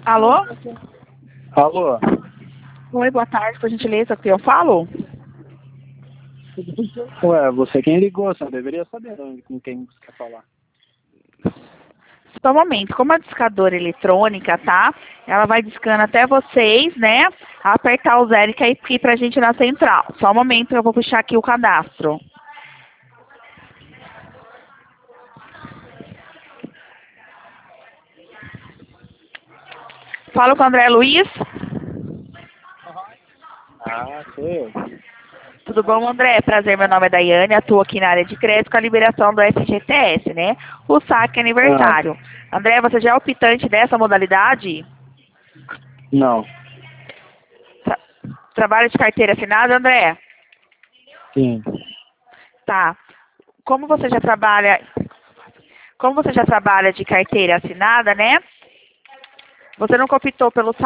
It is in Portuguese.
Alô? Alô? Oi, boa tarde, por gentileza, que eu falo? Ué, você quem ligou, você deveria saber com quem você quer falar. Só um momento, como a discadora eletrônica, tá? Ela vai discando até vocês, né? Apertar o zero e cair aqui pra gente na central. Só um momento que eu vou puxar aqui o cadastro. Falo com o André Luiz. Ah, sou eu. Tudo bom, André? Prazer, meu nome é Daiane, atuo aqui na área de crédito com a liberação do FGTS, né? O saque Ah, aniversário. André, você já é optante dessa modalidade? não. Tra- Trabalho de carteira assinada, André? Sim. Tá. Como você já trabalha, como você já trabalha de carteira assinada, né? Você nunca optou pelo